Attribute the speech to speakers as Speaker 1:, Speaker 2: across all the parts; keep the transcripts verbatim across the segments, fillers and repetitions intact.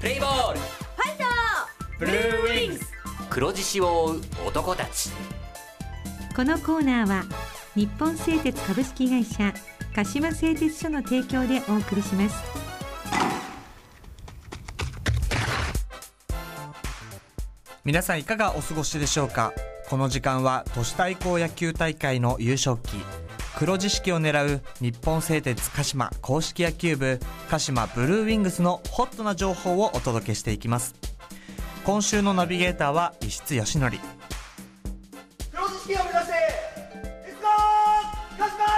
Speaker 1: プレイボール、
Speaker 2: ファイト
Speaker 1: ブルーウィングス、黒獅子を追う男たち。
Speaker 3: このコーナーは日本製鉄株式会社鹿島製鉄所の提供でお送りします。
Speaker 4: 皆さんいかがお過ごしでしょうか。この時間は都市対抗野球大会の優勝旗黒獅子を狙う日本製鉄鹿島公式野球部鹿島ブルーウィングスのホットな情報をお届けしていきます。今週のナビゲーターは石津義則。
Speaker 5: 黒獅子を目指せ、レッツゴー鹿島。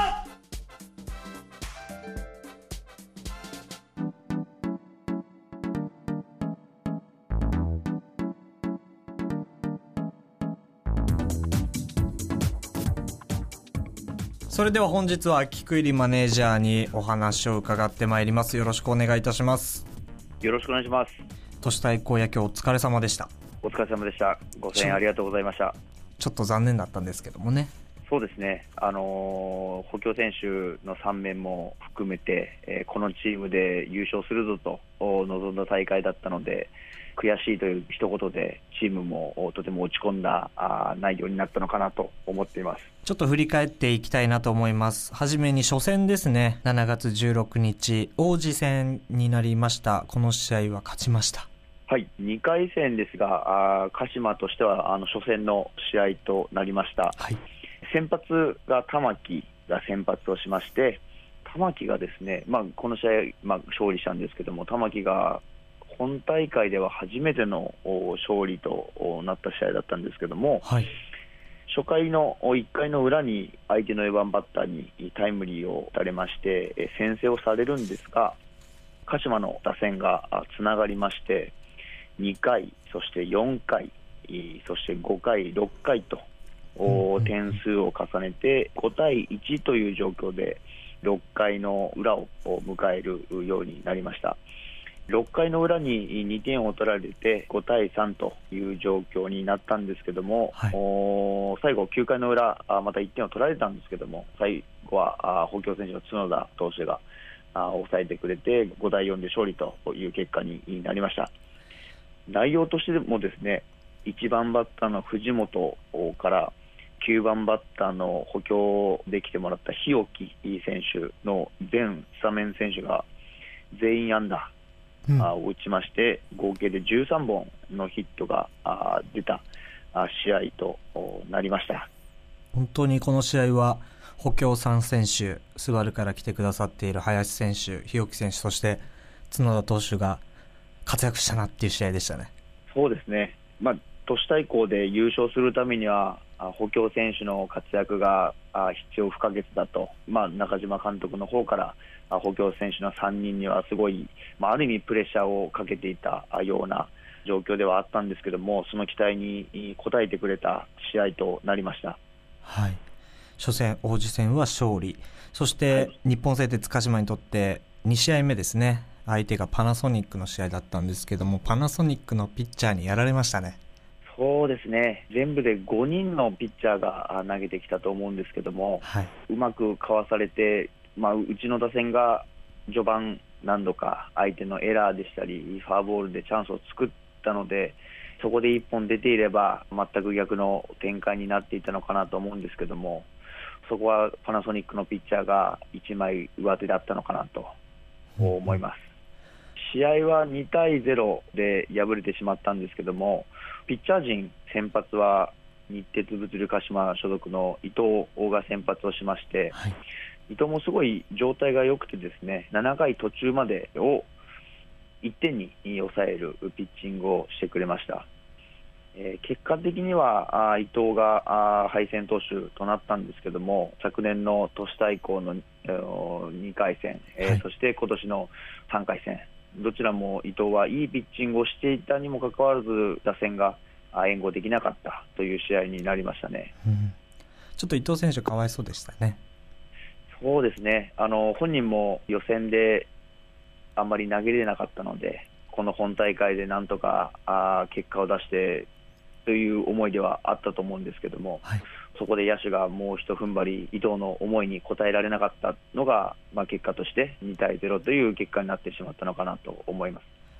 Speaker 4: それでは本日は菊入マネージャーにお話を伺ってまいります。よろしくお願いいたします。
Speaker 6: よろしくお願いします。
Speaker 4: 都市対抗野球お疲れ様でした。
Speaker 6: お疲れ様でした。ご声援ありがとうございました。
Speaker 4: ちょっと残念だったんですけどもね。
Speaker 6: そうですね、あのー、補強選手のさん面も含めて、えー、このチームで優勝するぞと臨んだ大会だったので、悔しいという一言でチームもとても落ち込んだあ内容になったのかなと思っています。
Speaker 4: ちょっと振り返っていきたいなと思います。はじめに初戦ですね。しちがつじゅうろくにち王子戦になりました。この試合は勝ちました。
Speaker 6: はい、にかい戦ですが、あ鹿島としてはあの初戦の試合となりました。
Speaker 4: はい、
Speaker 6: 先発が玉木が先発をしまして、玉木がですね、まあ、この試合、まあ、勝利したんですけども、玉木が本大会では初めての勝利となった試合だったんですけども、
Speaker 4: はい、
Speaker 6: 初回のいっかいの裏に相手のよんばんバッターにタイムリーを打たれまして先制をされるんですが、鹿島の打線がつながりましてにかい、そしてよんかい、そしてごかい、ろっかいと点数を重ねてごたいいちという状況でろっかいの裏を迎えるようになりました。ろっかいの裏ににてんを取られてごたいさんという状況になったんですけども、はい、最後きゅうかいの裏またいってんを取られたんですけども、最後は補強選手の角田投手が抑えてくれてごたいよんで勝利という結果になりました。内容としてもですね、いちばんバッターの藤本からきゅうばんバッターの補強できてもらった日置選手の全スタメン選手が全員安打を打ちまして、合計でじゅうさんぼんのヒットが出た試合となりました。
Speaker 4: 本当にこの試合は補強さん選手、スバルから来てくださっている林選手、日置選手、そして角田投手が活躍したなっていう試合でしたね。
Speaker 6: そうですね、まあ、都市対抗で優勝するためには補強選手の活躍が必要不可欠だと、まあ、中島監督の方から補強選手のさんにんにはすごい、まあ、ある意味プレッシャーをかけていたような状況ではあったんですけども、その期待に応えてくれた試合となりました。
Speaker 4: はい、初戦王子戦は勝利、そして日本製鉄鹿島にとってにしあいめですね。相手がパナソニックの試合だったんですけども、パナソニックのピッチャーにやられましたね。
Speaker 6: そうですね、全部でごにんのピッチャーが投げてきたと思うんですけども、はい、うまくかわされて、まあ、うちの打線が序盤何度か相手のエラーでしたりフォアボールでチャンスを作ったので、そこでいっぽん出ていれば全く逆の展開になっていたのかなと思うんですけども、そこはパナソニックのピッチャーがいちまい上手だったのかなと思います。うん、試合はにたいゼロで敗れてしまったんですけども、ピッチャー陣先発は日鉄物流鹿島所属の伊藤が先発をしまして、はい、伊藤もすごい状態が良くてですね、ななかい途中までをいってんに抑えるピッチングをしてくれました。えー、結果的にはあ伊藤があ敗戦投手となったんですけども、昨年の都市対抗のにかい戦、えーはい、そして今年のさんかい戦、どちらも伊藤はいいピッチングをしていたにもかかわらず打線が援護できなかったという試合になりましたね。
Speaker 4: うん、ちょっと伊藤選手かわいそうでしたね。
Speaker 6: そうですね、あの本人も予選であんまり投げれなかったので、この本大会でなんとかあ結果を出してという思いではあったと思うんですけども、はい、そこで野手がもう一踏ん張り伊藤の思いに応えられなかったのが、まあ、結果としてにたいゼロという結果になってしまったのかなと思います。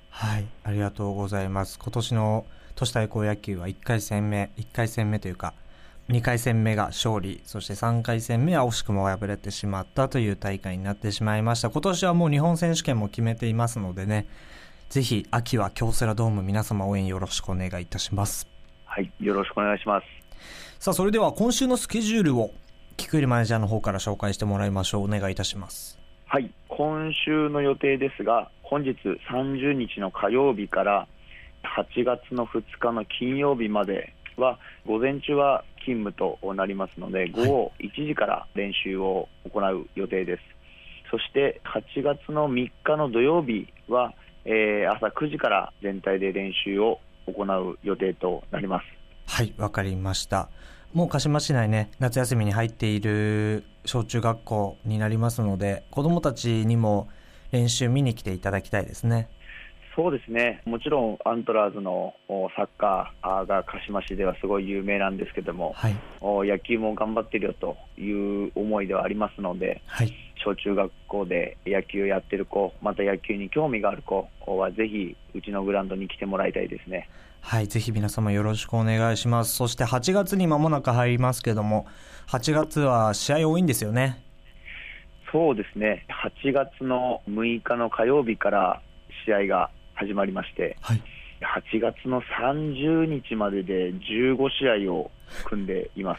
Speaker 4: はい、ありがとうございます。今年の都市対抗野球はいっかい戦目いっかい戦目というかにかい戦目が勝利、そしてさんかい戦目は惜しくも敗れてしまったという大会になってしまいました。今年はもう日本選手権も決めていますのでね、ぜひ秋は京セラドーム皆様応援よろしくお願いいたします。
Speaker 6: はい、よろしくお願いします。
Speaker 4: さあ、それでは今週のスケジュールを菊入マネージャーの方から紹介してもらいましょう。お願いいたします。
Speaker 6: はい、今週の予定ですが、本日さんじゅうにちの火曜日からはちがつのふつかの金曜日までは午前中は勤務となりますので、午後いちじから練習を行う予定です。そしてはちがつのみっかの土曜日は、えー、朝くじから全体で練習を行う予定となります。
Speaker 4: はい、わかりました。もう鹿島市内ね、夏休みに入っている小中学校になりますので、子どもたちにも練習見に来ていただきたいですね。
Speaker 6: そうですね、もちろんアントラーズのサッカーが鹿島市ではすごい有名なんですけども、はい、野球も頑張ってるよという思いではありますので、はい、小中学校で野球をやってる子、また野球に興味がある子はぜひうちのグラウンドに来てもらいたいですね。
Speaker 4: はい、ぜひ皆様よろしくお願いします。そしてはちがつに間もなく入りますけども、はちがつは試合多いんですよね。
Speaker 6: そうですね、はちがつのむいかの火曜日から試合が始まりまして、はい、はちがつのさんじゅうにちまででじゅうごしあいを組んでいます。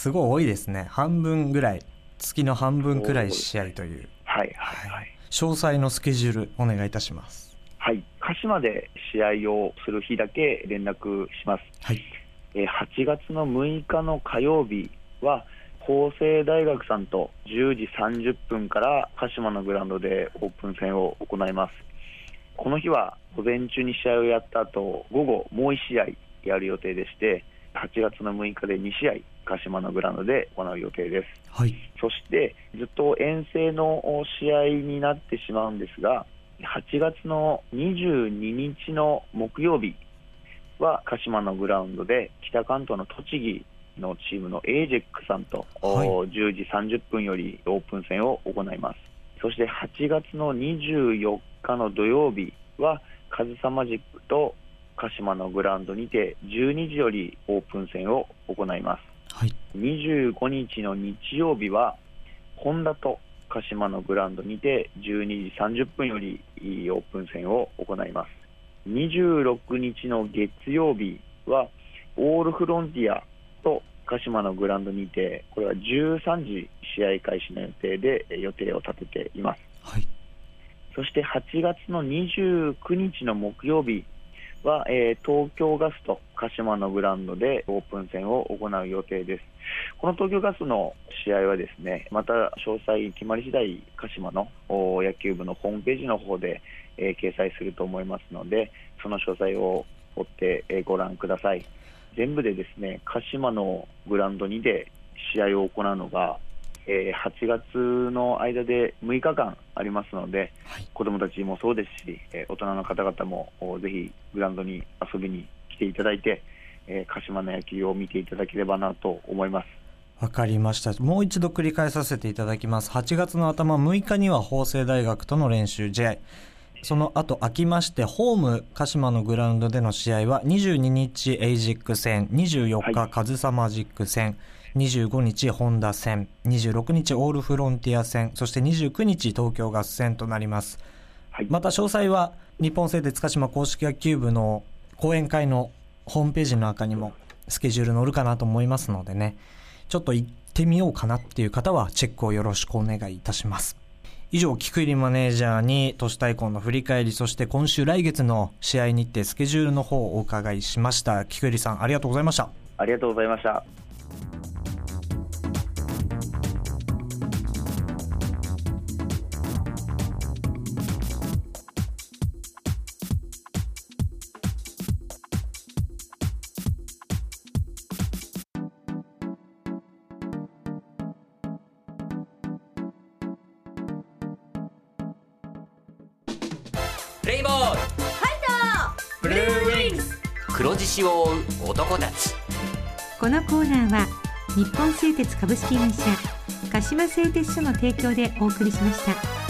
Speaker 4: すごい多いですね。半分ぐらい、月の半分くらい試合という。
Speaker 6: はいはいはい。
Speaker 4: 詳細のスケジュールお願いいたします。
Speaker 6: はい、鹿島で試合をする日だけ連絡します。はい、えはちがつのむいかの火曜日は法政大学さんとじゅうじさんじゅっぷんから鹿島のグラウンドでオープン戦を行います。この日は午前中に試合をやった後、午後もういちしあいやる予定でして、はちがつのむいかでにしあい鹿島のグラウンドで行う予定です。はい、そしてずっと遠征の試合になってしまうんですが、はちがつのにじゅうににちの木曜日は鹿島のグラウンドで北関東の栃木のチームの エージェック さんと、はい、じゅうじさんじゅっぷんよりオープン戦を行います。そしてはちがつのにじゅうよっかの土曜日はカズサマジックと鹿島のグラウンドにてじゅうにじよりオープン戦を行います。はい、にじゅうごにちの日曜日はホンダと鹿島のグラウンドにてじゅうにじさんじゅっぷんよりオープン戦を行います。にじゅうろくにちの月曜日はオールフロンティアと鹿島のグラウンドにて、これはじゅうさんじ試合開始の予定で予定を立てています。はい、そしてはちがつのにじゅうくにちの木曜日は、えー、東京ガスと鹿島のグラウンドでオープン戦を行う予定です。この東京ガスの試合はですね、また詳細決まり次第鹿島の野球部のホームページの方で、えー、掲載すると思いますので、その詳細を追って、えー、ご覧ください。全部でですね、鹿島のグラウンドにで試合を行うのが、えー、はちがつの間でむいかかんありますので、はい、子どもたちもそうですし、えー、大人の方々もぜひグラウンドに遊びに来ていただいて、えー、鹿島の野球を見ていただければなと思います。
Speaker 4: わかりました。もう一度繰り返させていただきます。はちがつの頭むいかには法政大学との練習試合、その後空きましてホーム鹿島のグラウンドでの試合はにじゅうににちエイジック戦、にじゅうよっかカズサマジック戦、にじゅうごにちホンダ戦、にじゅうろくにちオールフロンティア戦、そしてにじゅうくにち東京ガス戦となります。はい、また詳細は日本製鉄鹿島公式野球部の講演会のホームページの中にもスケジュール載るかなと思いますのでね、ちょっと行ってみようかなっていう方はチェックをよろしくお願いいたします。以上、菊入マネージャーに都市対抗の振り返り、そして今週来月の試合日程スケジュールの方をお伺いしました。菊入さん、ありがとうございました。
Speaker 6: ありがとうございました。
Speaker 1: プレイボール、ファイト、ブルーウィングス、黒獅子を追う男たち。
Speaker 3: このコーナーは日本製鉄株式会社鹿島製鉄所の提供でお送りしました。